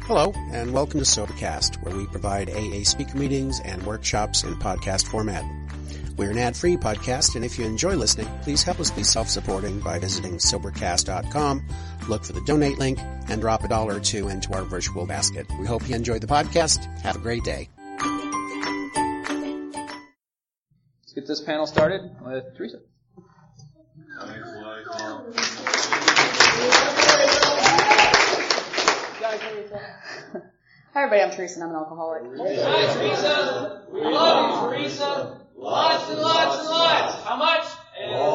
Hello, and welcome to Sobercast, where we provide AA speaker meetings and workshops in podcast format. We're an ad-free podcast, and if you enjoy listening, please help us be self-supporting by visiting Sobercast.com, look for the donate link, and drop $1 or $2 into our virtual basket. We hope you enjoyed the podcast. Have a great day. Let's get this panel started with Teresa. Hi everybody, I'm Teresa and I'm an alcoholic. Hi Teresa! We love you, Teresa! Lots and lots and lots! How much? And a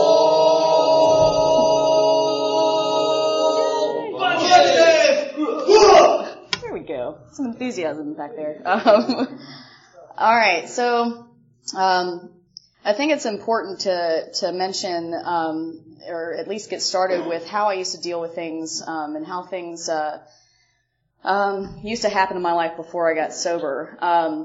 whole bunch of it! There we go. Some enthusiasm back there. Alright, so I think it's important to mention, or at least get started with how I used to deal with things, and how things used to happen in my life before I got sober.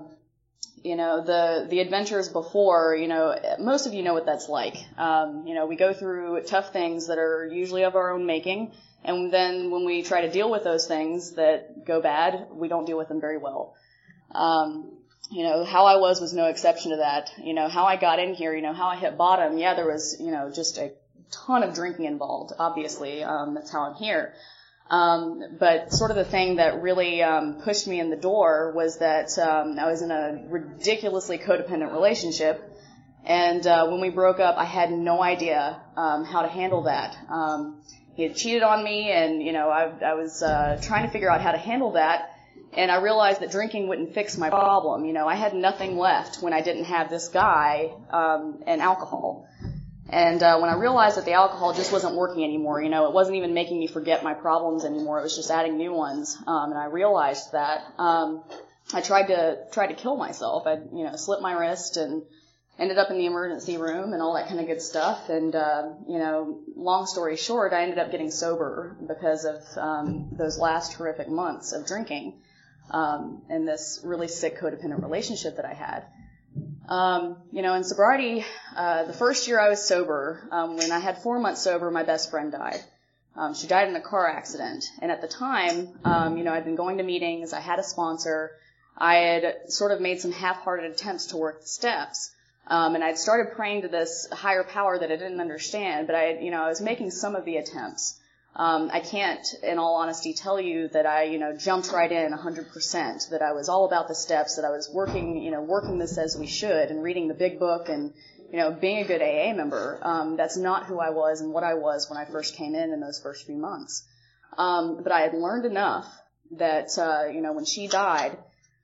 The adventures before, most of you know what that's like. We go through tough things that are usually of our own making, and then when we try to deal with those things that go bad, we don't deal with them very well. How I was no exception to that. How I got in here, how I hit bottom, yeah, there was, just a ton of drinking involved, obviously. That's how I'm here. But sort of the thing that really pushed me in the door was that I was in a ridiculously codependent relationship, and when we broke up, I had no idea how to handle that. He had cheated on me, and I was trying to figure out how to handle that, and I realized that drinking wouldn't fix my problem. I had nothing left when I didn't have this guy and alcohol. And when I realized that the alcohol just wasn't working anymore, it wasn't even making me forget my problems anymore. It was just adding new ones. And I realized that I tried to kill myself. I slit my wrist and ended up in the emergency room and all that kind of good stuff. And long story short, I ended up getting sober because of those last horrific months of drinking and this really sick codependent relationship that I had. In sobriety, the first year I was sober, when I had 4 months sober, my best friend died. She died in a car accident. And at the time, I'd been going to meetings, I had a sponsor, I had sort of made some half-hearted attempts to work the steps. And I'd started praying to this higher power that I didn't understand, but I was making some of the attempts. I can't, in all honesty, tell you that I, jumped right in 100%, that I was all about the steps, that I was working this as we should and reading the big book and, being a good AA member. That's not who I was and what I was when I first came in those first few months. But I had learned enough that, when she died,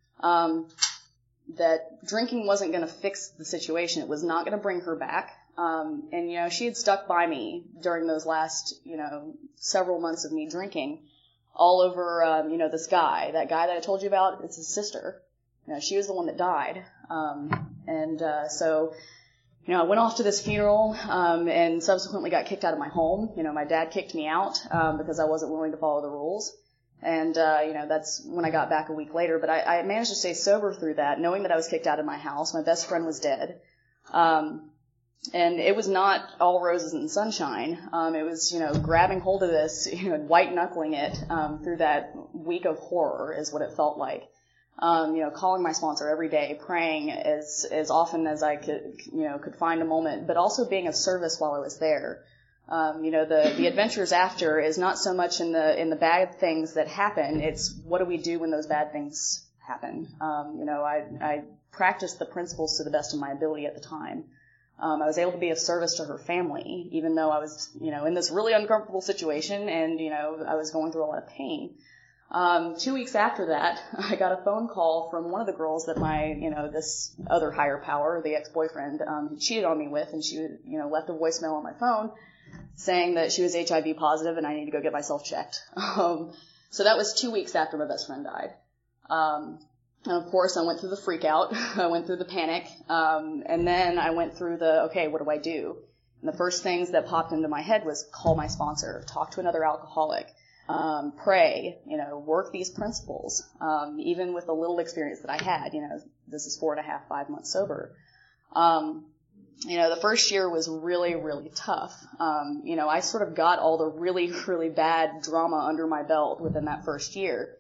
that drinking wasn't going to fix the situation. It was not going to bring her back. And she had stuck by me during those last, several months of me drinking all over, this guy, that guy that I told you about. It's his sister. She was the one that died. So, I went off to this funeral, and subsequently got kicked out of my home. My dad kicked me out, because I wasn't willing to follow the rules. And, that's when I got back a week later. But I managed to stay sober through that, knowing that I was kicked out of my house. My best friend was dead. And it was not all roses and sunshine. It was, grabbing hold of this, white knuckling it, through that week of horror is what it felt like. Calling my sponsor every day, praying as often as I could find a moment, but also being of service while I was there. The adventures after is not so much in the bad things that happen. It's what do we do when those bad things happen? I practiced the principles to the best of my ability at the time. I was able to be of service to her family, even though I was, in this really uncomfortable situation and, I was going through a lot of pain. 2 weeks after that, I got a phone call from one of the girls that my, this other higher power, the ex-boyfriend, had cheated on me with, and she, left a voicemail on my phone saying that she was HIV positive and I need to go get myself checked. So that was 2 weeks after my best friend died. And of course, I went through the freak out. I went through the panic. And then I went through okay, what do I do? And the first things that popped into my head was call my sponsor, talk to another alcoholic, pray, work these principles. Even with the little experience that I had, this is 4.5, 5 months sober. The first year was really, really tough. I sort of got all the really, really bad drama under my belt within that first year.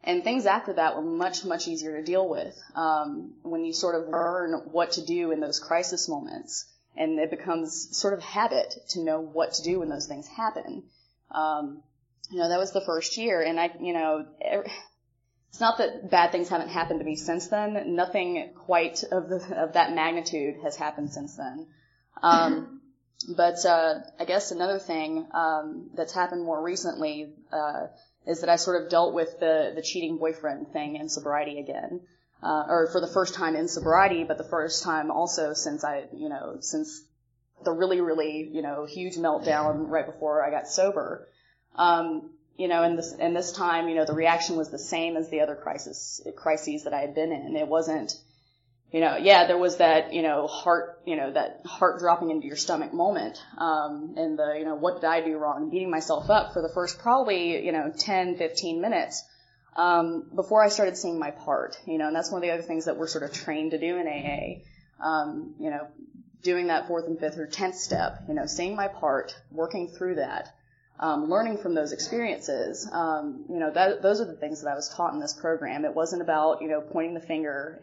And things after that were much, much easier to deal with, when you sort of learn what to do in those crisis moments. And it becomes sort of habit to know what to do when those things happen. That was the first year, and it's not that bad things haven't happened to me since then. Nothing quite of that magnitude has happened since then. But I guess another thing that's happened more recently is that I sort of dealt with the cheating boyfriend thing in sobriety again, or for the first time in sobriety, but the first time also since the really, really, huge meltdown right before I got sober. And this time, the reaction was the same as the other crises that I had been in. It wasn't, there was that, that heart dropping into your stomach moment, and the, what did I do wrong? Beating myself up for the first probably, 10, 15 minutes, before I started seeing my part, and that's one of the other things that we're sort of trained to do in AA, doing that 4th and 5th or 10th step, seeing my part, working through that. Learning from those experiences, those are the things that I was taught in this program. It wasn't about, pointing the finger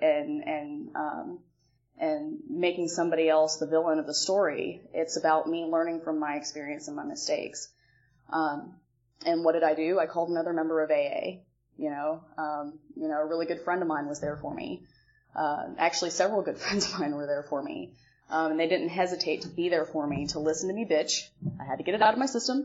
and making somebody else the villain of the story. It's about me learning from my experience and my mistakes. And what did I do? I called another member of AA. A really good friend of mine was there for me. Actually, several good friends of mine were there for me. And they didn't hesitate to be there for me, to listen to me bitch. I had to get it out of my system.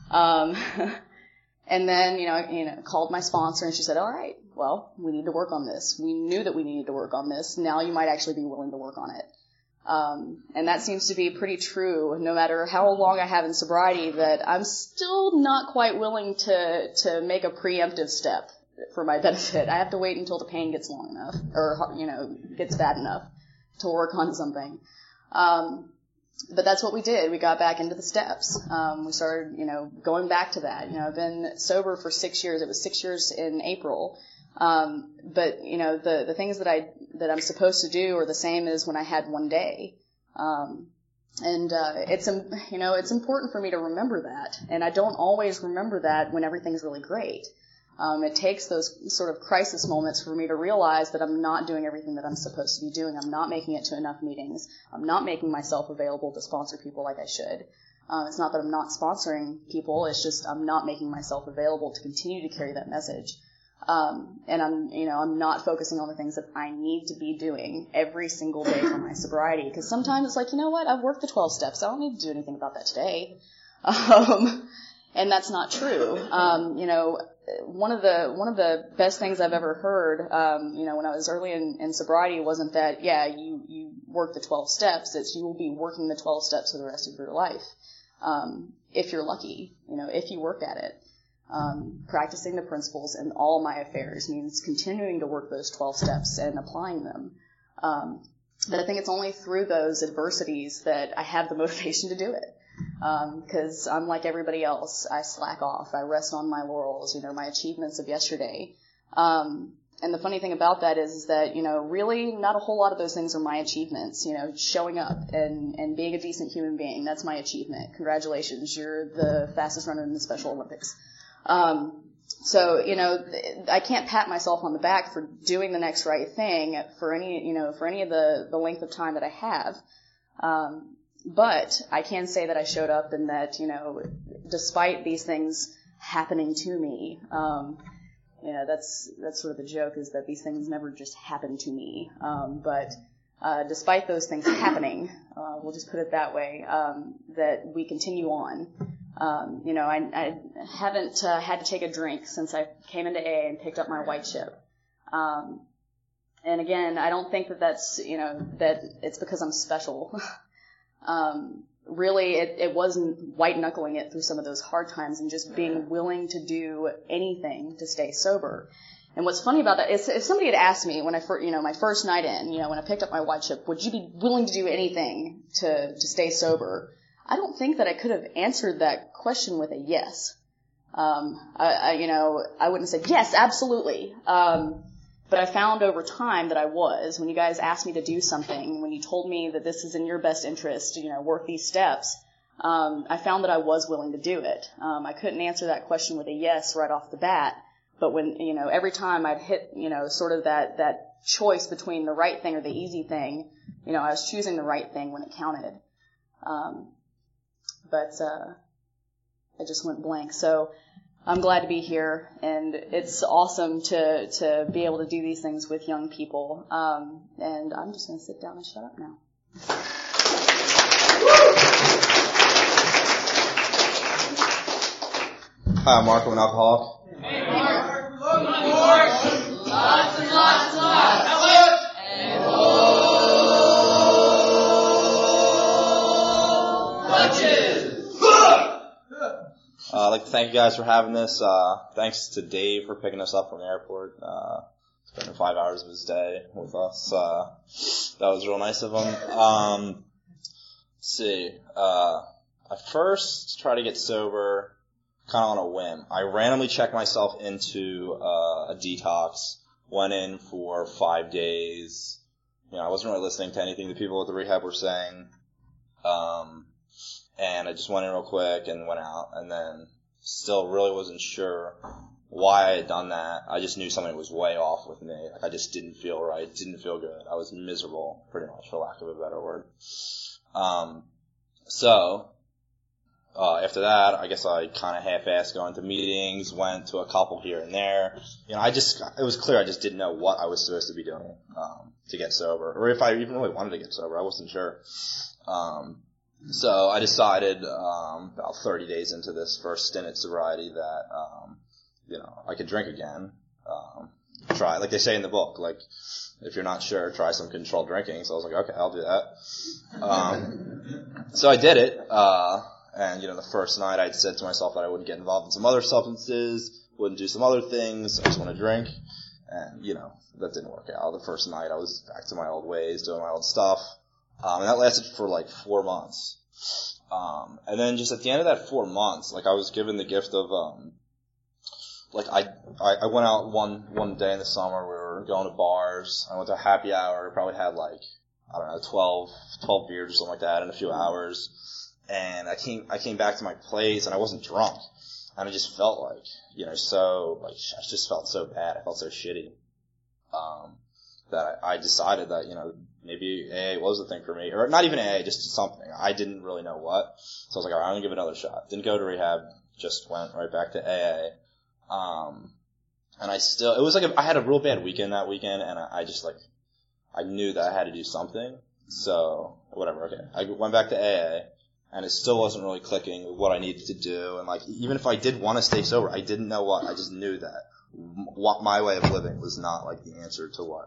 And then, called my sponsor and she said, all right, well, we need to work on this. We knew that we needed to work on this. Now you might actually be willing to work on it. And that seems to be pretty true no matter how long I have in sobriety, that I'm still not quite willing to make a preemptive step for my benefit. I have to wait until the pain gets long enough or, gets bad enough to work on something. But that's what we did. We got back into the steps. We started, going back to that. I've been sober for 6 years. It was 6 years in April. But, the things that I'm supposed to do are the same as when I had one day. It's important for me to remember that. And I don't always remember that when everything's really great. It takes those sort of crisis moments for me to realize that I'm not doing everything that I'm supposed to be doing. I'm not making it to enough meetings. I'm not making myself available to sponsor people like I should. It's not that I'm not sponsoring people. It's just I'm not making myself available to continue to carry that message. And I'm not focusing on the things that I need to be doing every single day for my sobriety. Because sometimes it's like, I've worked the 12 steps. I don't need to do anything about that today. And that's not true. One of the best things I've ever heard, when I was early in sobriety wasn't that, you work the 12 steps. It's you will be working the 12 steps for the rest of your life. If you're lucky, if you work at it. Practicing the principles in all my affairs means continuing to work those 12 steps and applying them. But I think it's only through those adversities that I have the motivation to do it. Because I'm like everybody else. I slack off. I rest on my laurels, my achievements of yesterday. And the funny thing about that is that, really not a whole lot of those things are my achievements. Showing up and being a decent human being, that's my achievement. Congratulations, you're the fastest runner in the Special Olympics. So, I can't pat myself on the back for doing the next right thing for any of the length of time that I have. But I can say that I showed up and that, despite these things happening to me, that's sort of the joke, is that these things never just happen to me. But despite those things happening, we'll just put it that way, that we continue on. I haven't had to take a drink since I came into AA and picked up my white chip. And again, I don't think that that's, that it's because I'm special. Really, it wasn't white knuckling it through some of those hard times and just being willing to do anything to stay sober. And what's funny about that is, if somebody had asked me when I first, my first night in, when I picked up my white chip, would you be willing to do anything to stay sober? I don't think that I could have answered that question with a yes. I wouldn't have said yes, absolutely. But I found over time that I was. When you guys asked me to do something, when you told me that this is in your best interest, work these steps, I found that I was willing to do it. I couldn't answer that question with a yes right off the bat, but when, every time I'd hit, sort of that choice between the right thing or the easy thing, I was choosing the right thing when it counted. But I just went blank. So I'm glad to be here, and it's awesome to be able to do these things with young people. And I'm just going to sit down and shut up now. Hi, I'm Mark. I'm an alcoholic. Hey, Mark. Lots and lots and lots. How much? And bunches. I'd like to thank you guys for having this. Thanks to Dave for picking us up from the airport. Spending 5 hours of his day with us. That was real nice of him. Let's see. I first tried to get sober kind of on a whim. I randomly checked myself into a detox, went in for 5 days. I wasn't really listening to anything the people at the rehab were saying. And I just went in real quick and went out, and then still really wasn't sure why I had done that. I just knew something was way off with me. Like, I just didn't feel right, didn't feel good. I was miserable, pretty much, for lack of a better word. After that, I guess I kind of half-assed going to meetings, went to a couple here and there. It was clear I just didn't know what I was supposed to be doing, to get sober, or if I even really wanted to get sober. I wasn't sure. So I decided, about 30 days into this first stint at sobriety that, I could drink again. Try, like they say in the book, like, if you're not sure, try some controlled drinking. So I was like, okay, I'll do that. So I did it, and, the first night I'd said to myself that I wouldn't get involved in some other substances, wouldn't do some other things, I just want to drink. And, that didn't work out. The first night I was back to my old ways, doing my old stuff. And that lasted for like 4 months. And then just at the end of that 4 months, like, I was given the gift of, I went out one day in the summer, we were going to bars, I went to a happy hour, probably had 12 beers or something like that in a few hours. And I came back to my place and I wasn't drunk. And I just felt I just felt so bad. I felt so shitty. That I decided that, maybe AA was the thing for me. Or not even AA, just something. I didn't really know what. So I was like, all right, I'm gonna give it another shot. Didn't go to rehab, just went right back to AA. And it was like, I had a real bad weekend that weekend, and I knew that I had to do something. So, whatever, okay. I went back to AA. And it still wasn't really clicking with what I needed to do. And even if I did want to stay sober, I didn't know what. I just knew that what my way of living was not the answer to what,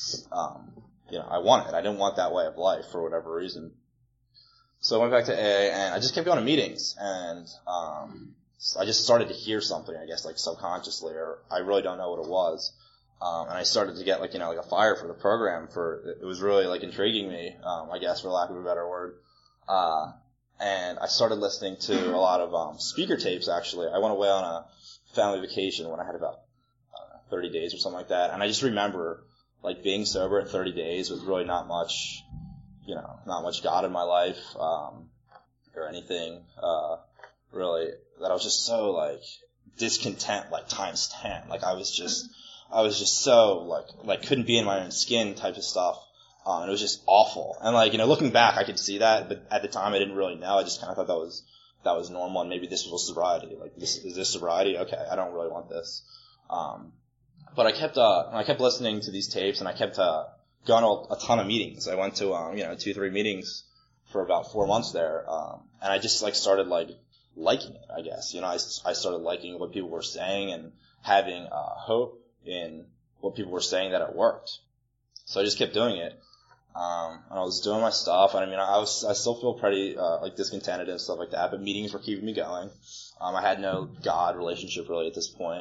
I wanted. I didn't want that way of life for whatever reason. So I went back to AA and I just kept going to meetings, and, I just started to hear something, I guess, subconsciously, or I really don't know what it was. And I started to get a fire for the program it was really intriguing me, I guess, for lack of a better word. And I started listening to a lot of speaker tapes, actually. I went away on a family vacation when I had about 30 days or something like that. And I just remember, being sober at 30 days with really not much God in my life, or anything, really, that I was just so, discontent, times 10. I was just so, couldn't be in my own skin type of stuff. And it was just awful. And looking back, I could see that, but at the time I didn't really know. I just kind of thought that was normal, and maybe this was sobriety. Is this sobriety? Okay, I don't really want this. But I kept listening to these tapes, and I kept, going to a ton of meetings. I went to, 2-3 meetings for about 4 months there. And I just, started, liking it, I guess. I started liking what people were saying and having, hope in what people were saying that it worked. So I just kept doing it. And I was doing my stuff, and I still feel pretty, discontented and stuff like that, but meetings were keeping me going. I had no God relationship really at this point.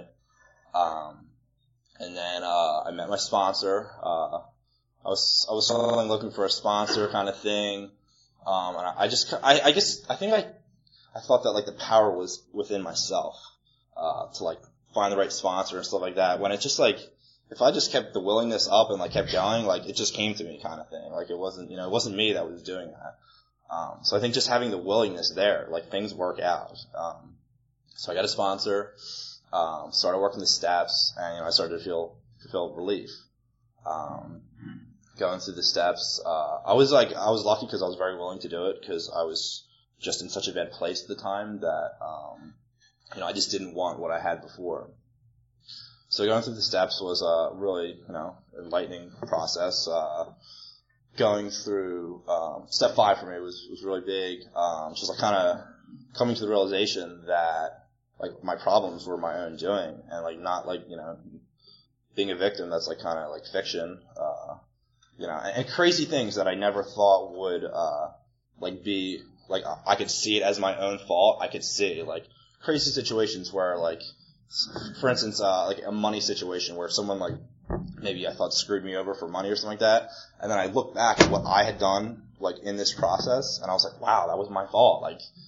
And then, I met my sponsor. I was looking for a sponsor kind of thing. And I thought that the power was within myself, to find the right sponsor and stuff like that, when it just if I just kept the willingness up and kept going, it just came to me kind of thing. It wasn't, it wasn't me that was doing that. So I think just having the willingness there, things work out. So I got a sponsor. started working the steps, and I started to feel relief. Going through the steps, I was lucky because I was very willing to do it because I was just in such a bad place at the time that I just didn't want what I had before. So going through the steps was a really enlightening process. Going through step 5 for me was really big. Just like kind of coming to the realization that like my problems were my own doing, and not being a victim. That's like kind of like fiction. And crazy things that I never thought would be like I could see it as my own fault. I could see like crazy situations where for instance, like a money situation where someone maybe I thought screwed me over for money or something like that, and then I look back at what I had done in this process, and I was like, wow, that was my fault.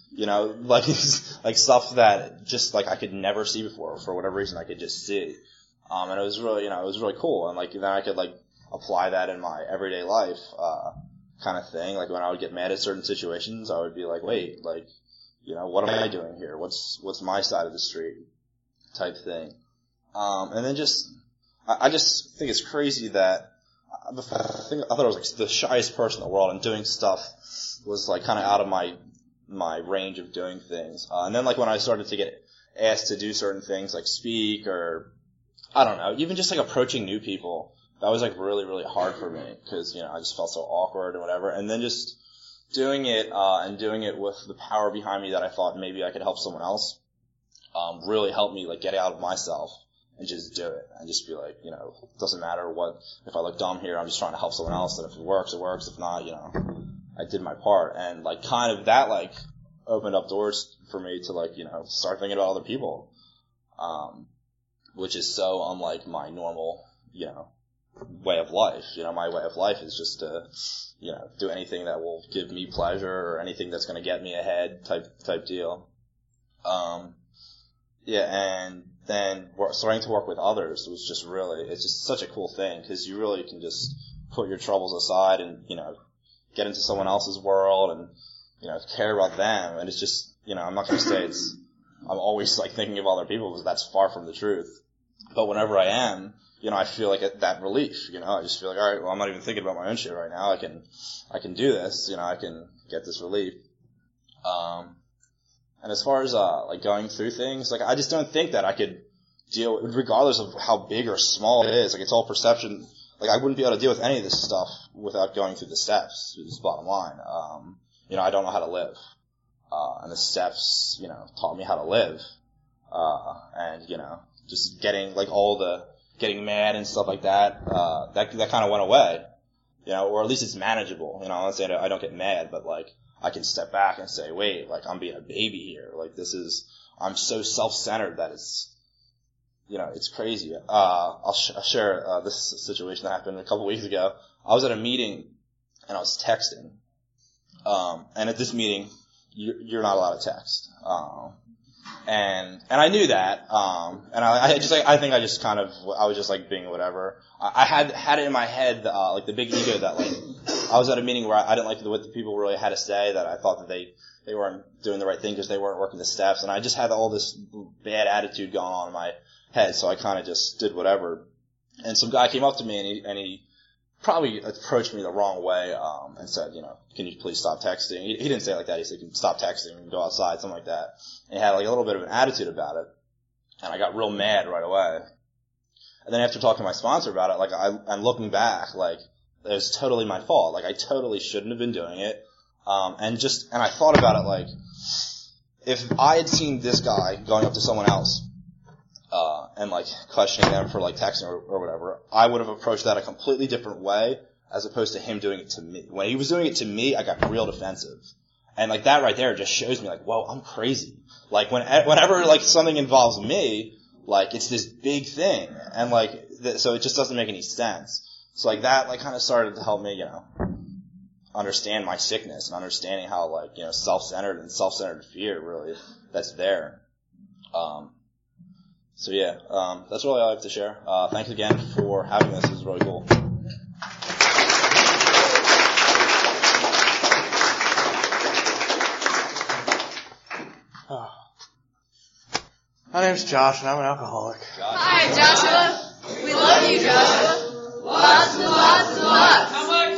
Stuff that just I could never see before for whatever reason I could just see, and it was really it was really cool, and then I could apply that in my everyday life, kind of thing. Like when I would get mad at certain situations, I would be like, wait, what am I doing here? What's my side of the street? Type thing. And then I just think it's crazy that I thought I was the shyest person in the world, and doing stuff was kind of out of my range of doing things. And then when I started to get asked to do certain things like speak or I don't know, even just approaching new people, that was really, really hard for me because, I just felt so awkward and whatever. And then just doing it, and doing it with the power behind me that I thought maybe I could help someone else, really helped me get out of myself and just do it and just be it doesn't matter if I look dumb here, I'm just trying to help someone else, and if it works, it works. If not, I did my part. And kind of that opened up doors for me to start thinking about other people, which is so unlike my normal, way of life. My way of life is just to, do anything that will give me pleasure or anything that's going to get me ahead type deal. And then starting to work with others was just it's just such a cool thing because you really can just put your troubles aside and, get into someone else's world and, care about them. And it's just, I'm not going to say I'm always thinking of other people because that's far from the truth. But whenever I am, I feel that relief, I just feel all right, well, I'm not even thinking about my own shit right now. I can do this, I can get this relief. And as far as, going through things, I just don't think that I could deal, regardless of how big or small it is, it's all perception. I wouldn't be able to deal with any of this stuff without going through the steps, is the bottom line. I don't know how to live. And the steps, taught me how to live. And, just getting, getting mad and stuff like that, that kind of went away. Or at least it's manageable. I'm not saying I don't get mad, but I can step back and say, wait, I'm being a baby here. I'm so self-centered that it's crazy. I'll share, this situation that happened a couple weeks ago. I was at a meeting and I was texting. And at this meeting, you're not allowed to text. And I knew that, and I think I just kind of, I was just being whatever. I had it in my head, the big ego that I was at a meeting where I didn't like what the people really had to say, that I thought that they weren't doing the right thing because they weren't working the steps, and I just had all this bad attitude going on in my head, so I kind of just did whatever. And some guy came up to me and he probably approached me the wrong way, and said, can you please stop texting? He didn't say it like that. He said, stop texting and go outside, something like that. And he had a little bit of an attitude about it. And I got real mad right away. And then after talking to my sponsor about it, I'm looking back, it was totally my fault. I totally shouldn't have been doing it. And I thought about it, if I had seen this guy going up to someone else, and questioning them for texting or whatever, I would have approached that a completely different way as opposed to him doing it to me. When he was doing it to me, I got real defensive. And that right there just shows me whoa, I'm crazy. Whenever something involves me, it's this big thing. And so it just doesn't make any sense. So that kind of started to help me, understand my sickness and understanding how self-centered and self-centered fear really that's there. So yeah, that's really all I have to share. Thanks again for having this. This is really cool. My name's Josh, and I'm an alcoholic. Hi, Joshua. We love you, Joshua. Lots and lots and lots. How much?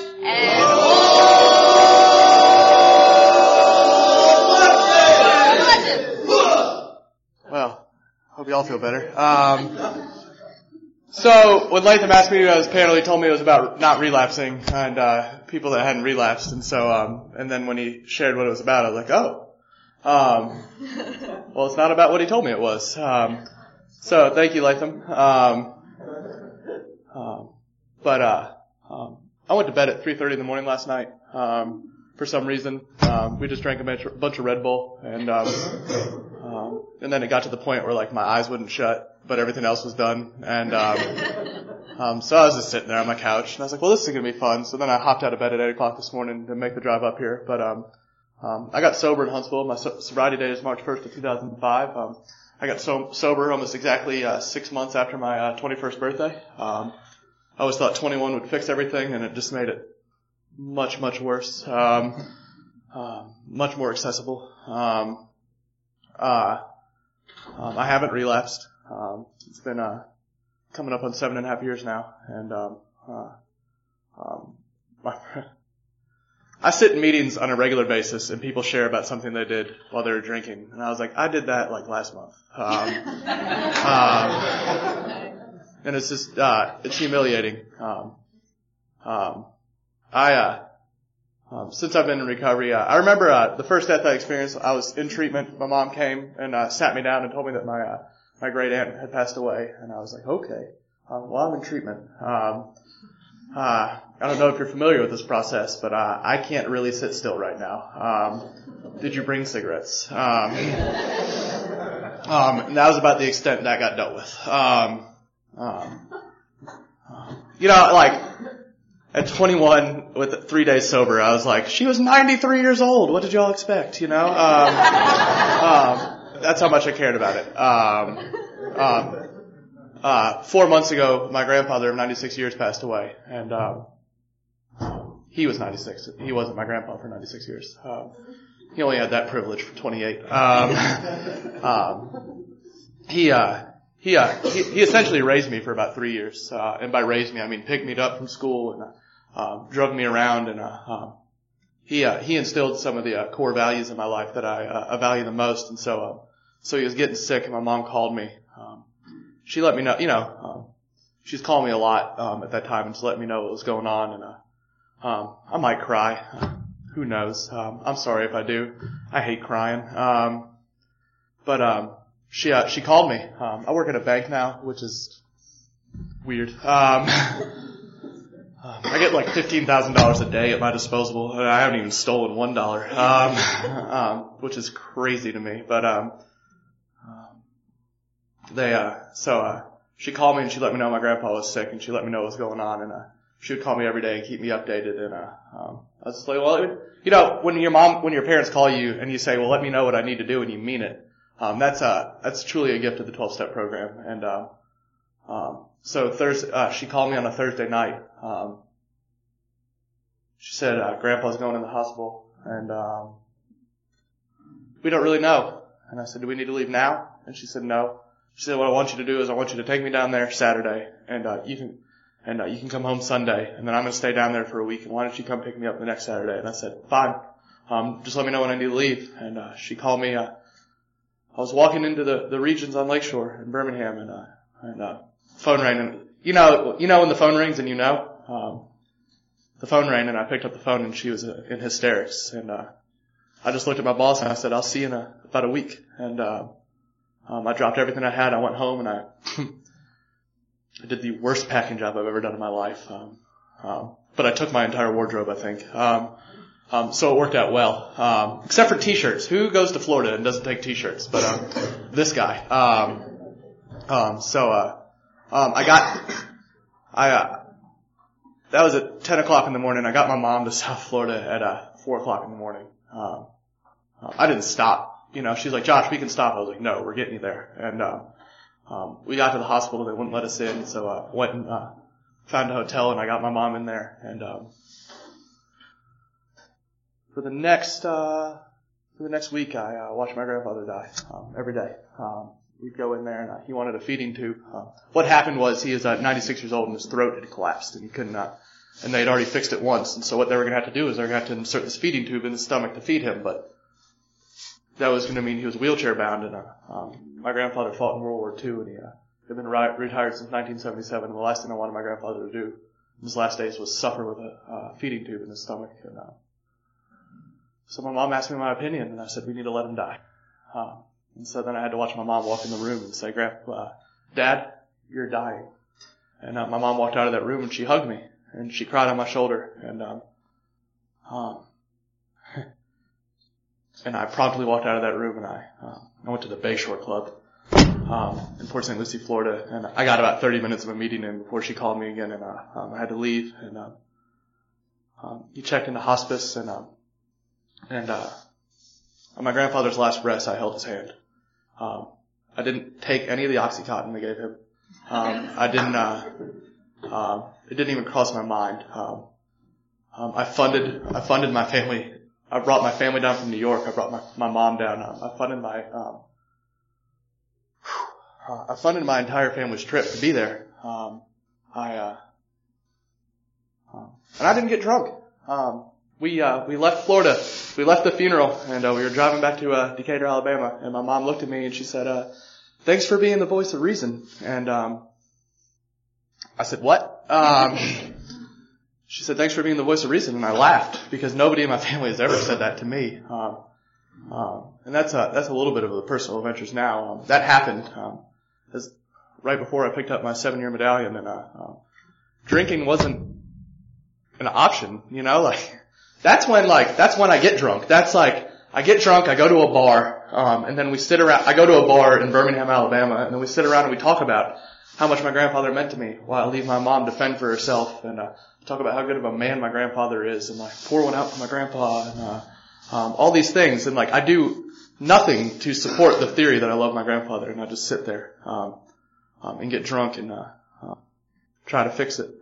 Well, hope you all feel better. So when Latham asked me to go to this panel, he told me it was about not relapsing and people that hadn't relapsed. And so, and then when he shared what it was about, I was like, oh. Well, it's not about what he told me it was. So thank you, Latham. I went to bed at 3:30 in the morning last night. For some reason, we just drank a bunch of Red Bull, and then it got to the point where like my eyes wouldn't shut, but everything else was done, and so I was just sitting there on my couch, and I was like, well, this is gonna be fun. So then I hopped out of bed at 8 o'clock this morning to make the drive up here, but I got sober in Huntsville. My sobriety date is March 1st of 2005. I got sober almost exactly 6 months after my 21st birthday. I always thought 21 would fix everything, and it just made it much, much worse. Much more accessible. I haven't relapsed. It's been coming up on 7.5 years now, and I sit in meetings on a regular basis, and people share about something they did while they were drinking, and I was like, I did that like last month. And it's just it's humiliating. Since I've been in recovery, I remember the first death I experienced. I was in treatment. My mom came and sat me down and told me that my great aunt had passed away, and I was like, okay, well, I'm in treatment. I don't know if you're familiar with this process, but I can't really sit still right now. Did you bring cigarettes? And that was about the extent that got dealt with. Like at 21 with 3 days sober, I was like, she was 93 years old. What did y'all expect? That's how much I cared about it. 4 months ago, my grandfather of 96 years passed away, and he was 96. He wasn't my grandpa for 96 years. He only had that privilege for 28. He essentially raised me for about 3 years, and by raised me I mean picked me up from school and drug me around, and he instilled some of the core values in my life that I value the most. And so he was getting sick, and my mom called me. She let me know, she's called me a lot at that time, and to let me know what was going on, and I might cry. Who knows? I'm sorry if I do. I hate crying. But she called me. I work at a bank now, which is weird. I get like $15,000 a day at my disposal, and I haven't even stolen $1, which is crazy to me. But she called me and she let me know my grandpa was sick, and she let me know what was going on, and she would call me every day and keep me updated. And I was just like, well, when your parents call you and you say, well, let me know what I need to do, and you mean it, that's truly a gift of the 12-step program. And so she called me on a Thursday night. She said Grandpa's going in the hospital, and we don't really know. And I said, do we need to leave now? And she said, no. She said, what I want you to do is I want you to take me down there Saturday, and you can come home Sunday, and then I'm going to stay down there for a week, and why don't you come pick me up the next Saturday? And I said, fine. Just let me know when I need to leave. And she called me. I was walking into the Regions on Lakeshore in Birmingham, and phone rang, and you know when the phone rings and the phone rang, and I picked up the phone, and she was in hysterics, and I just looked at my boss and I said, I'll see you in about a week. And I dropped everything I had. I went home, and I did the worst packing job I've ever done in my life. But I took my entire wardrobe, I think. So it worked out well. Except for t-shirts. Who goes to Florida and doesn't take t-shirts? But this guy. That was at 10 o'clock in the morning. I got my mom to South Florida at 4 o'clock in the morning. I didn't stop. She's like, Josh, we can stop. I was like, no, we're getting you there. And we got to the hospital. They wouldn't let us in. So I went and found a hotel, and I got my mom in there. And for the next week, I watched my grandfather die every day. we'd go in there, and he wanted a feeding tube. What happened was he is 96 years old, and his throat had collapsed, and he couldn't. And they'd already fixed it once, and so what they were going to have to do is they were going to have to insert this feeding tube in his stomach to feed him, but that was going to mean he was wheelchair bound. And my grandfather fought in World War II, and he had been retired since 1977. And the last thing I wanted my grandfather to do in his last days was suffer with a feeding tube in his stomach. And so my mom asked me my opinion, and I said we need to let him die. And so then I had to watch my mom walk in the room and say, Dad, you're dying. And my mom walked out of that room and she hugged me and she cried on my shoulder. And I promptly walked out of that room and I went to the Bayshore Club in Port St. Lucie, Florida. And I got about 30 minutes of a meeting in before she called me again, and I had to leave. And he checked into hospice, and on my grandfather's last breaths, I held his hand. I didn't take any of the Oxycontin they gave him. It didn't even cross my mind. I funded my family. I brought my family down from New York. I brought my mom down. I funded my entire family's trip to be there. And I didn't get drunk. We left Florida. We left the funeral, and we were driving back to Decatur, Alabama. And my mom looked at me and she said, "Thanks for being the voice of reason." And I said, "What?" She said, "Thanks for being the voice of reason." And I laughed because nobody in my family has ever said that to me. And that's a little bit of the personal adventures now. That happened right before I picked up my 7-year medallion, and drinking wasn't an option. You know, like that's when I get drunk. That's like I get drunk, I go to a bar, and then we sit around. I go to a bar in Birmingham, Alabama, and then we sit around and we talk about how much my grandfather meant to me while I leave my mom to fend for herself, and talk about how good of a man my grandfather is, and like pour one out for my grandpa, and all these things. And like I do nothing to support the theory that I love my grandfather, and I just sit there and get drunk and try to fix it.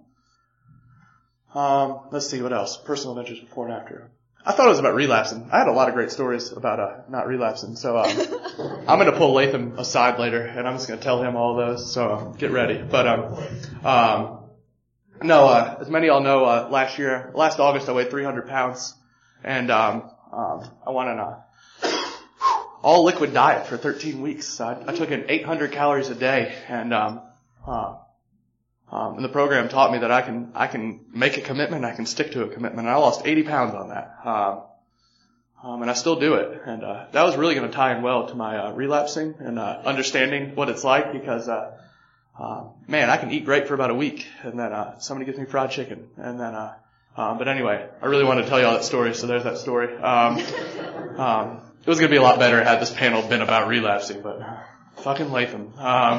Let's see what else. Personal adventures before and after. I thought it was about relapsing. I had a lot of great stories about not relapsing. So I'm going to pull Latham aside later, and I'm just going to tell him all those. So get ready. But no, as many of y'all know, last August I weighed 300 pounds, and I went on a all liquid diet for 13 weeks. I took in 800 calories a day, and the program taught me that I can make a commitment, I can stick to a commitment, and I lost 80 pounds on that. And I still do it. And that was really going to tie in well to my relapsing and understanding what it's like, because man, I can eat great for about a week, and then somebody gives me fried chicken, and then but anyway, I really wanted to tell you all that story, so there's that story. It was going to be a lot better had this panel been about relapsing, but fucking Latham.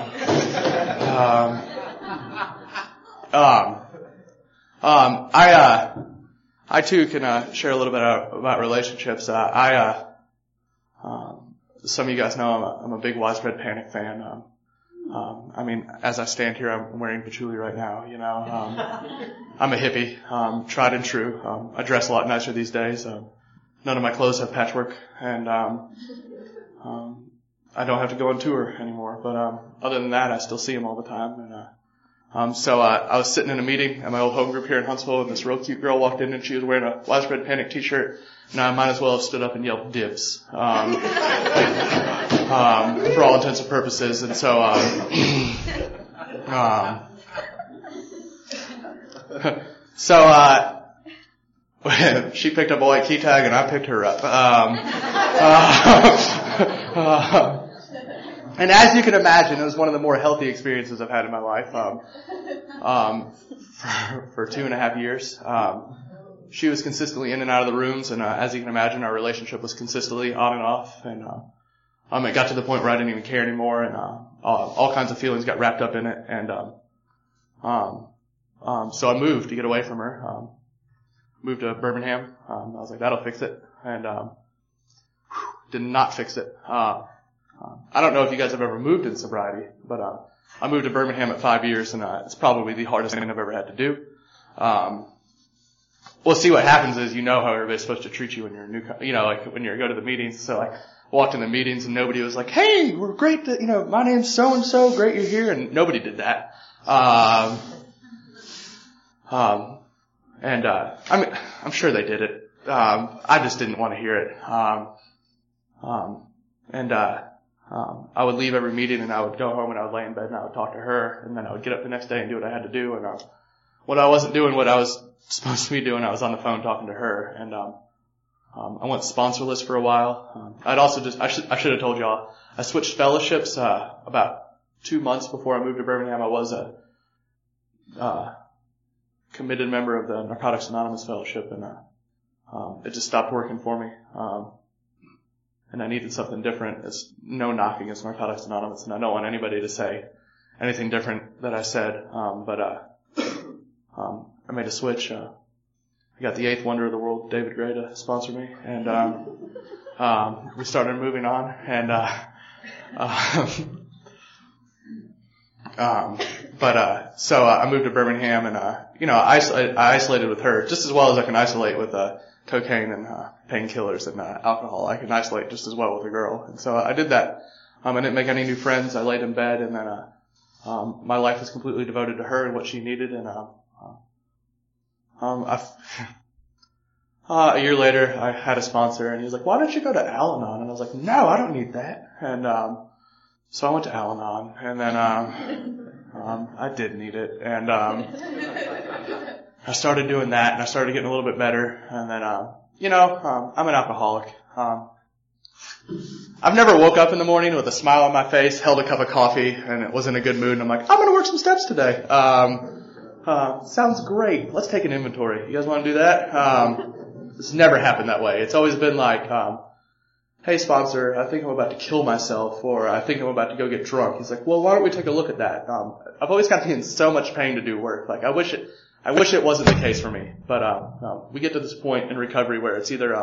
I too can share a little bit about relationships. Some of you guys know I'm a big Widespread Panic fan. I mean, as I stand here, I'm wearing patchouli right now. You know, I'm a hippie, tried and true. I dress a lot nicer these days. None of my clothes have patchwork, and I don't have to go on tour anymore. But other than that, I still see them all the time. And so I was sitting in a meeting at my old home group here in Huntsville, and this real cute girl walked in, and she was wearing a Widespread Panic t-shirt, and I might as well have stood up and yelled dibs, for all intents and purposes. And so she picked up a white key tag, and I picked her up. And as you can imagine, it was one of the more healthy experiences I've had in my life. For 2.5 years, she was consistently in and out of the rooms, and as you can imagine, our relationship was consistently on and off. And it got to the point where I didn't even care anymore, and all kinds of feelings got wrapped up in it. And so I moved to get away from her. Moved to Birmingham. I was like, that'll fix it, and did not fix it. I don't know if you guys have ever moved in sobriety, but I moved to Birmingham at 5 years, and it's probably the hardest thing I've ever had to do. Well, see, what happens is you know how everybody's supposed to treat you when you're a like when you go to the meetings. So like walked in the meetings and nobody was like, hey, we're great that, my name's so-and-so, great you're here. And nobody did that. I'm sure they did it. I just didn't want to hear it. I would leave every meeting and I would go home and I would lay in bed and I would talk to her, and then I would get up the next day and do what I had to do. And when I wasn't doing what I was supposed to be doing, I was on the phone talking to her. And I went sponsorless for a while. I should have told y'all, I switched fellowships about 2 months before I moved to Birmingham. I was a committed member of the Narcotics Anonymous Fellowship, and it just stopped working for me. And I needed something different. It's no knock against Narcotics Anonymous, and I don't want anybody to say anything different that I said. But I made a switch. I got the 8th wonder of the world, David Gray, to sponsor me, and we started moving on. And so I moved to Birmingham, and I isolated with her just as well as I can isolate with cocaine and painkillers and alcohol. I can isolate just as well with a girl. And so I did that. I didn't make any new friends. I laid in bed, and then my life was completely devoted to her and what she needed. And a year later, I had a sponsor, and he was like, "Why don't you go to Al-Anon?" And I was like, "No, I don't need that." And so I went to Al-Anon, and then I did need it, and I started doing that, and I started getting a little bit better. And then I'm an alcoholic. I've never woke up in the morning with a smile on my face, held a cup of coffee, and it was in a good mood, and I'm like, I'm going to work some steps today. Sounds great. Let's take an inventory. You guys want to do that? It's never happened that way. It's always been like, hey, sponsor, I think I'm about to kill myself, or I think I'm about to go get drunk. He's like, well, why don't we take a look at that? I've always got to be in so much pain to do work. Like, I wish it wasn't the case for me. But we get to this point in recovery where it's either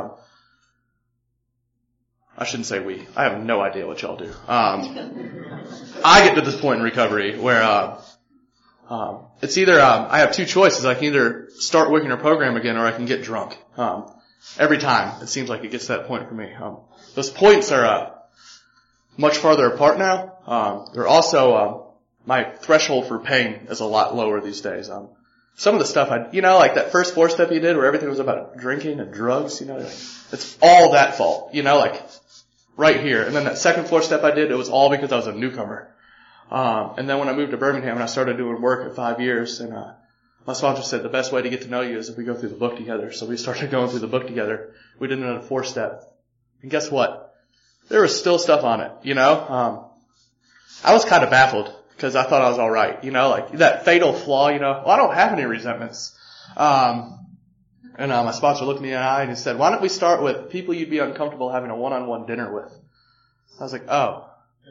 I shouldn't say we. I have no idea what y'all do. I get to this point in recovery where it's either I have two choices. I can either start working a program again, or I can get drunk. Every time it seems like it gets to that point for me. Those points are much farther apart now. They're also my threshold for pain is a lot lower these days. Some of the stuff like that first 4-step you did where everything was about drinking and drugs, it's all that fault, like right here. And then that second 4-step I did, it was all because I was a newcomer. And then when I moved to Birmingham and I started doing work at 5 years, and my sponsor said the best way to get to know you is if we go through the book together. So we started going through the book together. We did another 4-step. And guess what? There was still stuff on it, I was kind of baffled because I thought I was all right, like that fatal flaw, I don't have any resentments. And my sponsor looked me in the eye and he said, why don't we start with people you'd be uncomfortable having a one-on-one dinner with? I was like, oh.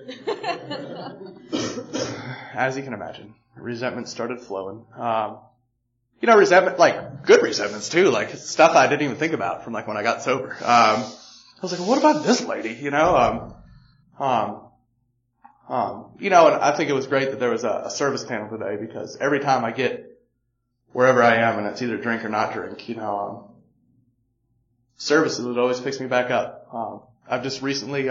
As you can imagine, resentment started flowing. Resentment, like good resentments too, like stuff I didn't even think about from like when I got sober. I was like, well, what about this lady, and I think it was great that there was a service panel today, because every time I get wherever I am and it's either drink or not drink, services would always picks me back up. I've just recently,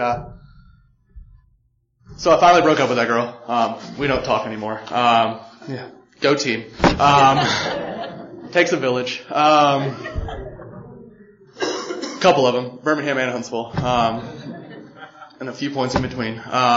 so I finally broke up with that girl. We don't talk anymore. Yeah, go team. Takes a village. Couple of them, Birmingham and Huntsville, and a few points in between.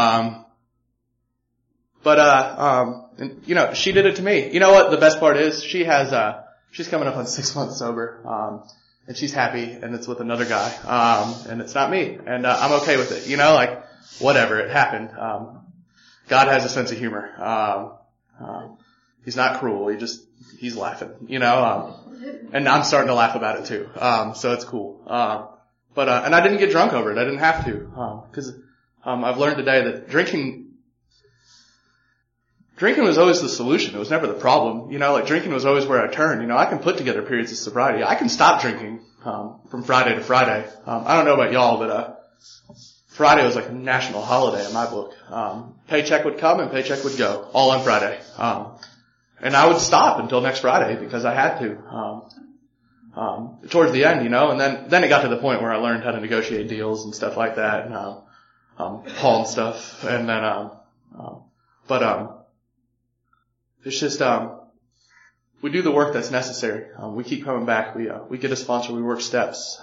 She did it to me. You know what the best part is? She's coming up on 6 months sober, and she's happy, and it's with another guy, and it's not me, and I'm okay with it. Like whatever, it happened. God has a sense of humor. He's not cruel. He's laughing, and I'm starting to laugh about it too. So it's cool. And I didn't get drunk over it. I didn't have to, cause, I've learned today that drinking was always the solution. It was never the problem. Like drinking was always where I turned. I can put together periods of sobriety. I can stop drinking, from Friday to Friday. I don't know about y'all, but, Friday was like a national holiday in my book. Paycheck would come and paycheck would go, all on Friday. And I would stop until next Friday because I had to. towards the end, and then it got to the point where I learned how to negotiate deals and stuff like that, and pawn stuff, and then it's just we do the work that's necessary. We keep coming back. We get a sponsor. We work steps.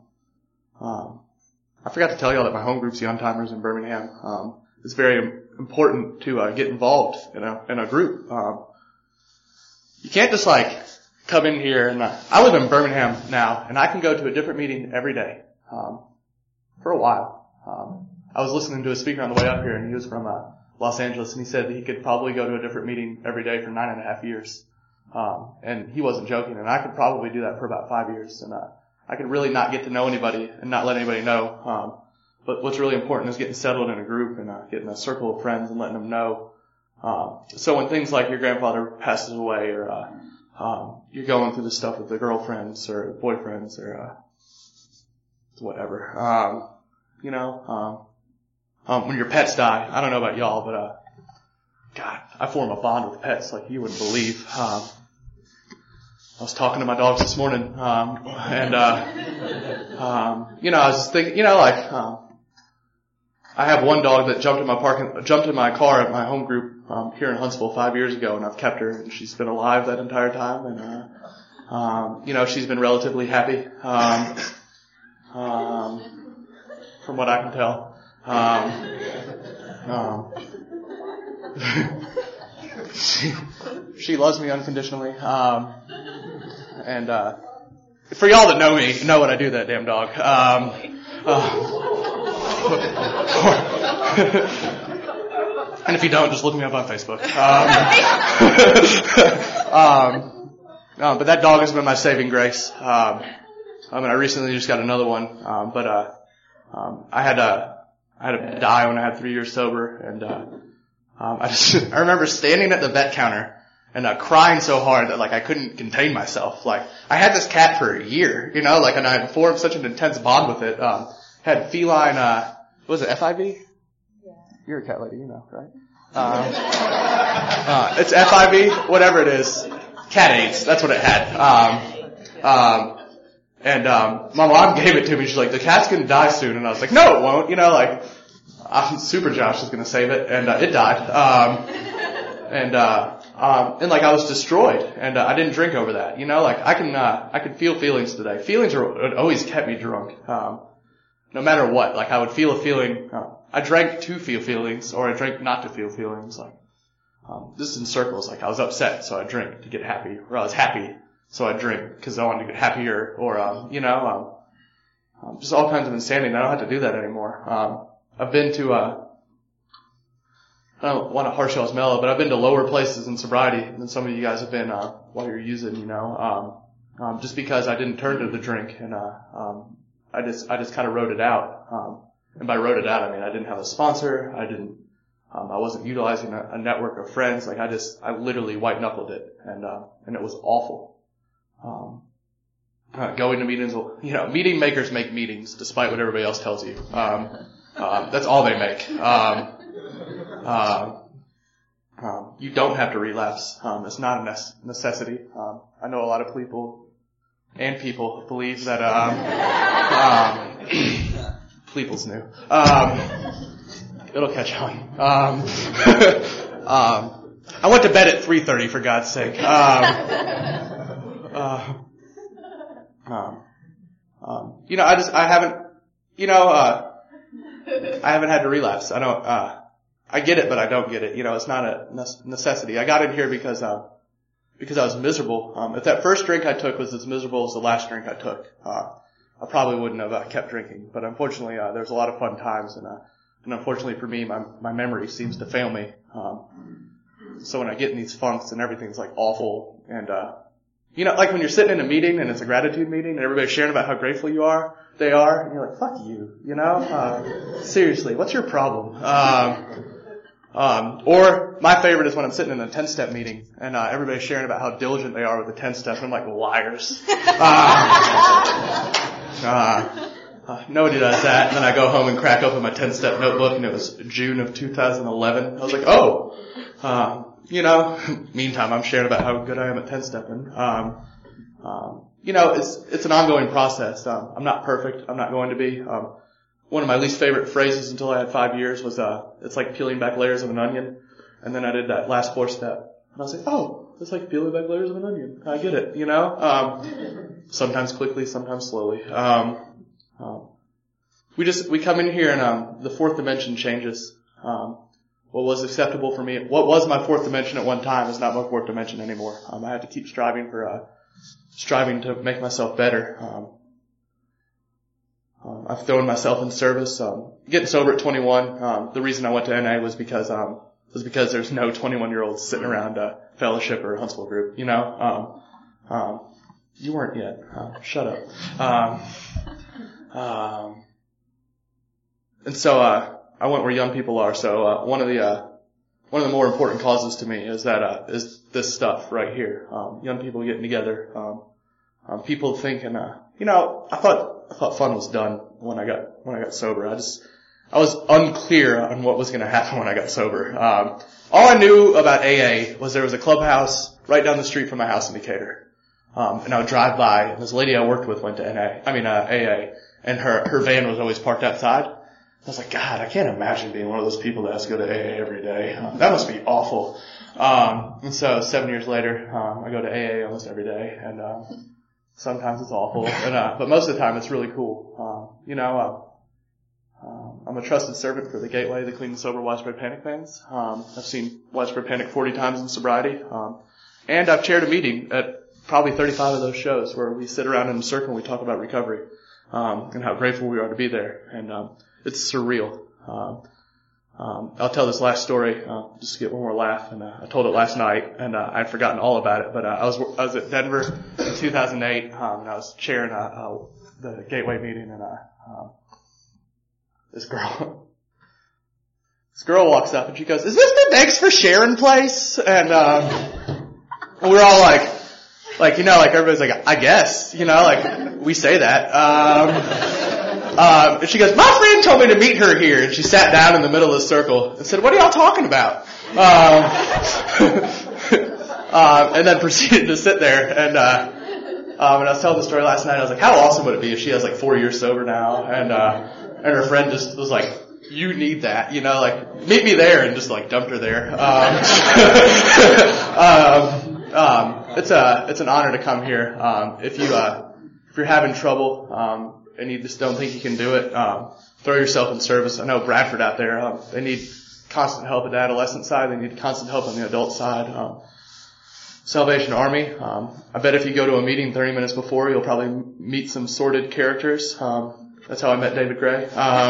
I forgot to tell y'all that my home group's the Untimers in Birmingham. It's very important to get involved in a group. You can't just come in here and I live in Birmingham now, and I can go to a different meeting every day for a while. I was listening to a speaker on the way up here, and he was from Los Angeles, and he said that he could probably go to a different meeting every day for 9.5 years. And he wasn't joking, and I could probably do that for about 5 years, and I could really not get to know anybody and not let anybody know. But what's really important is getting settled in a group and getting a circle of friends and letting them know. So when things like your grandfather passes away, or you're going through the stuff with the girlfriends or boyfriends or whatever, when your pets die, I don't know about y'all, but God, I form a bond with pets like you wouldn't believe. I was talking to my dogs this morning, and I was just thinking, I have one dog that jumped in my car at my home group here in Huntsville 5 years ago, and I've kept her, and she's been alive that entire time, and she's been relatively happy, from what I can tell. She loves me unconditionally, and for y'all that know me, know what I do to that damn dog. And if you don't, just look me up on Facebook. But that dog has been my saving grace. I recently just got another one, but I had to die when I had 3 years sober, and I remember standing at the vet counter and crying so hard that I couldn't contain myself. I had this cat for a year, and I formed such an intense bond with it. Had feline, what was it, FIV? Yeah. You're a cat lady, right? It's FIV, whatever it is. Cat AIDS, that's what it had. And my mom gave it to me. She's like, the cat's gonna die soon. And I was like, no, it won't. Super Josh is gonna save it. And it died. And I was destroyed. And I didn't drink over that. I can feel feelings today. Feelings always kept me drunk. No matter what. I would feel a feeling. I drank to feel feelings, or I drank not to feel feelings. This is in circles. I was upset, so I drink to get happy. Or I was happy, so I drink because I wanted to get happier, or, just all kinds of insanity, and I don't have to do that anymore. I've been to, I don't want to harsh y'all's mellow, but I've been to lower places in sobriety than some of you guys have been, while you're using, just because I didn't turn to the drink, and, I just kind of wrote it out. And by wrote it out, I mean, I didn't have a sponsor, I wasn't utilizing a network of friends, I literally white knuckled it, and it was awful. Going to meetings, meeting makers make meetings, despite what everybody else tells you. That's all they make. You don't have to relapse. It's not a necessity. I know a lot of people believe that, people's new. It'll catch on. I went to bed at 3:30 for God's sake. I haven't had to relapse. I get it, but I don't get it. It's not a necessity. I got in here because I was miserable. If that first drink I took was as miserable as the last drink I took, I probably wouldn't have kept drinking. But unfortunately, there's a lot of fun times, and unfortunately for me, my memory seems to fail me. So when I get in these funks and everything's awful, and when you're sitting in a meeting and it's a gratitude meeting and everybody's sharing about how grateful they are, and you're like, fuck you, seriously, what's your problem? Or my favorite is when I'm sitting in a 10-step meeting and everybody's sharing about how diligent they are with the 10-step, and I'm like, liars. Nobody does that. And then I go home and crack open my 10-step notebook, and it was June of 2011. I was like, meantime, I'm sharing about how good I am at 10-stepping. it's an ongoing process. I'm not perfect. I'm not going to be. One of my least favorite phrases until I had 5 years was, it's like peeling back layers of an onion. And then I did that last 4 step. And I was like, oh, it's like peeling back layers of an onion. I get it, sometimes quickly, sometimes slowly. We come in here and, the fourth dimension changes. What was acceptable for me, what was my fourth dimension at one time is not my fourth dimension anymore. I had to keep striving to make myself better. I've thrown myself in service. Getting sober at 21, the reason I went to NA was because there's no 21-year-olds sitting around a fellowship or a Huntsville group, You weren't yet. Shut up. And so, I went where young people are. So, one of the more important causes to me is this stuff right here. Young people getting together. People thinking, I thought fun was done when I got sober. I was unclear on what was going to happen when I got sober. All I knew about AA was there was a clubhouse right down the street from my house in Decatur. And I would drive by, and this lady I worked with went to AA, and her van was always parked outside. I was like, God, I can't imagine being one of those people that has to go to AA every day. That must be awful. And so 7 years later, I go to AA almost every day, and sometimes it's awful, but most of the time it's really cool. I'm a trusted servant for the Gateway, the Clean and Sober Widespread Panic Fans. I've seen Widespread Panic 40 times in sobriety, and I've chaired a meeting at probably 35 of those shows where we sit around in a circle and we talk about recovery, and how grateful we are to be there, and it's surreal. I'll tell this last story, just to get one more laugh, and I told it last night, and I'd forgotten all about it, but I was at Denver in 2008, and I was chairing the Gateway meeting, and this girl walks up and she goes, "Is this the Thanks for Sharing place?" And we're all like everybody's like, I guess, we say that. And she goes, "My friend told me to meet her here." And she sat down in the middle of the circle and said, "What are y'all talking about?" And then proceeded to sit there. And I was telling the story last night. I was like, how awesome would it be if she has 4 years sober now? And her friend just was like, "You need that, meet me there," and just dumped her there. It's an honor to come here. If you're having trouble, and you just don't think you can do it, throw yourself in service. I know Bradford out there, they need constant help at the adolescent side. They need constant help on the adult side. Salvation Army, I bet if you go to a meeting 30 minutes before, you'll probably meet some sordid characters. That's how I met David Gray.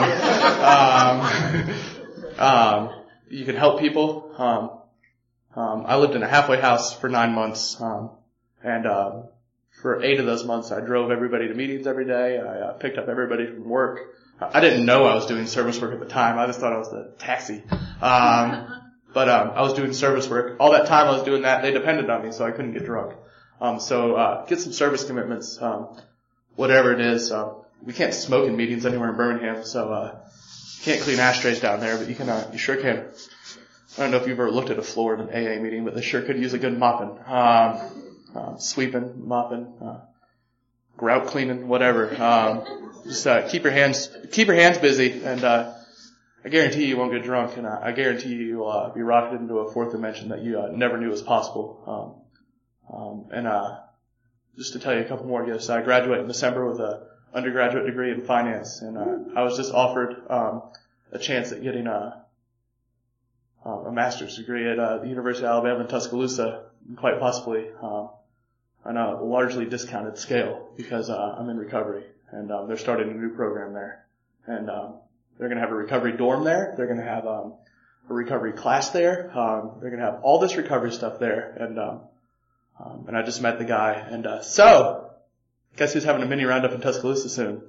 You can help people. I lived in a halfway house for 9 months, and for 8 of those months, I drove everybody to meetings every day. I picked up everybody from work. I didn't know I was doing service work at the time. I just thought I was the taxi. But I was doing service work. All that time I was doing that, they depended on me, so I couldn't get drunk. So get some service commitments, whatever it is. We can't smoke in meetings anywhere in Birmingham, so you can't clean ashtrays down there, but you sure can. I don't know if you've ever looked at a floor at an AA meeting, but they sure could use a good mopping. Sweeping, mopping, grout cleaning, whatever. Just keep your hands busy, and I guarantee you won't get drunk, and I guarantee you will be rocketed into a fourth dimension that you never knew was possible. And just to tell you a couple more gifts, I graduated in December with a undergraduate degree in finance, and I was just offered a chance at getting a master's degree at the University of Alabama in Tuscaloosa, quite possibly on a largely discounted scale because I'm in recovery, and they're starting a new program there, and they're going to have a recovery dorm there. They're going to have a recovery class there. They're going to have all this recovery stuff there, and I just met the guy, and so guess who's having a mini roundup in Tuscaloosa soon?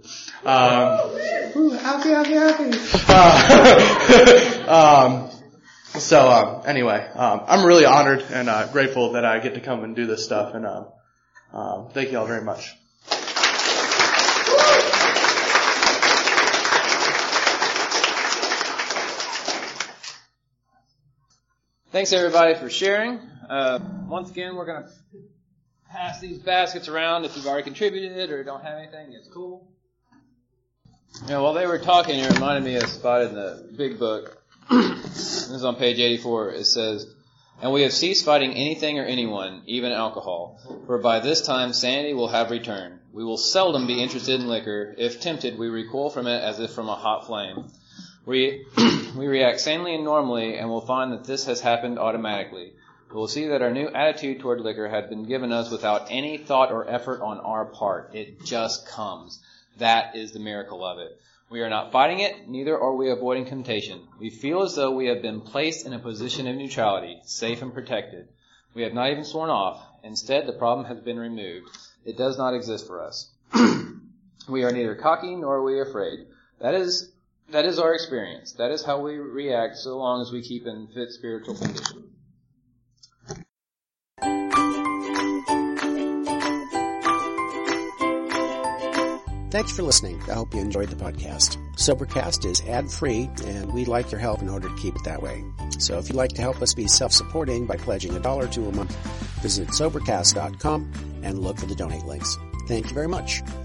Anyway, I'm really honored and grateful that I get to come and do this stuff, and thank you all very much. Thanks everybody for sharing. Once again, we're going to pass these baskets around if you've already contributed or don't have anything. It's cool. While they were talking, it reminded me of a spot in the big book. This is on page 84. It says, "And we have ceased fighting anything or anyone, even alcohol. For by this time sanity will have returned. We will seldom be interested in liquor. If tempted, we recoil from it as if from a hot flame. We react sanely and normally, and will find that this has happened automatically. We will see that our new attitude toward liquor had been given us without any thought or effort on our part. It just comes. That is the miracle of it. We are not fighting it, neither are we avoiding temptation. We feel as though we have been placed in a position of neutrality, safe and protected. We have not even sworn off. Instead, the problem has been removed. It does not exist for us. We are neither cocky nor are we afraid. That is our experience. That is how we react so long as we keep in fit spiritual condition." Thanks for listening. I hope you enjoyed the podcast. Sobercast is ad-free, and we'd like your help in order to keep it that way. So if you'd like to help us be self-supporting by pledging $1 or $2 a month, visit Sobercast.com and look for the donate links. Thank you very much.